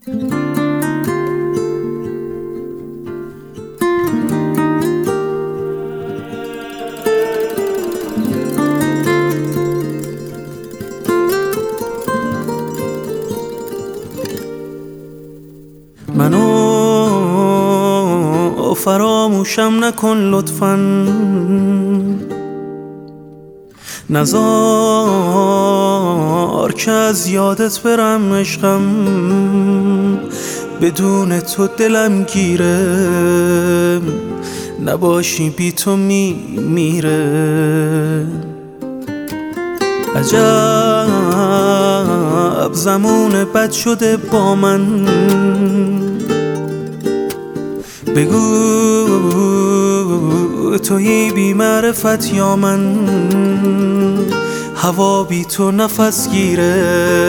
منو فراموشم نکن لطفاً، نذار که از یادت برم عشقم. بدون تو دلم گیره، نباشی بی تو میره. عجب زمان بد شده با من، بگو تویی بی معرفت یا من. هوا بی تو نفس گیره،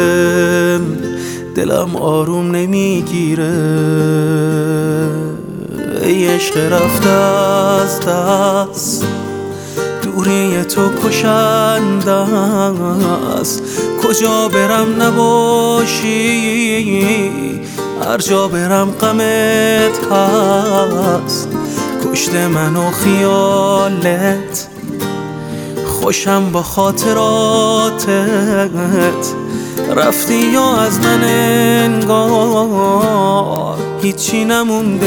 دلم آروم نمیگیره. ای عشق رفته از دست، دوری تو کشنده است. کجا برم نباشی، هر جا برم غمت هست. کشته منو خیالت، خوشم با خاطراتت. رفتی یا از من انگار هیچی نمونده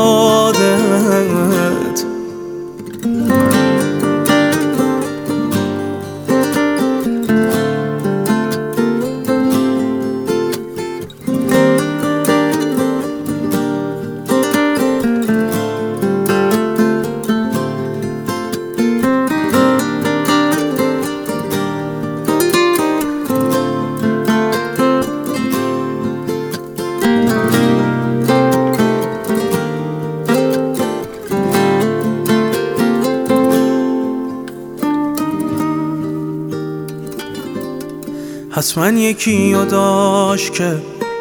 یادت. حتما یکی رو داشت که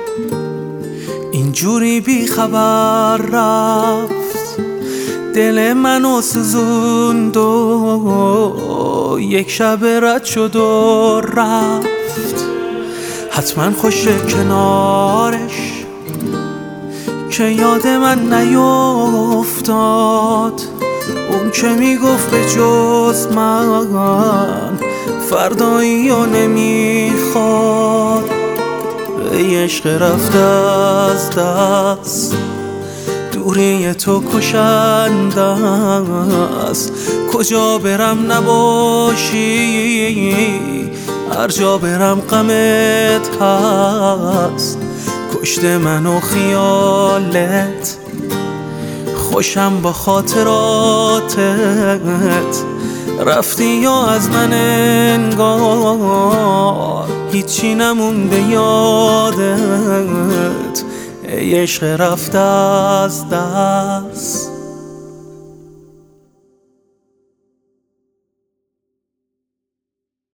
اینجوری بی خبر رفت. دل منو سوزوند و یک شب رد شد و رفت. حتما خوشه کنارش که یاد من نیفتاد. اون که میگفت به جز من فردایی رو نمیخواد. ای عشق رفته از دست، دوری تو کشنده است. کجا برم نباشی، هر جا برم غمت هست. کشته منو خیالت، خوشم با خاطراتت. رفتی یا از من انگار هیچی نمونده یادت. ای عشق رفته از دست.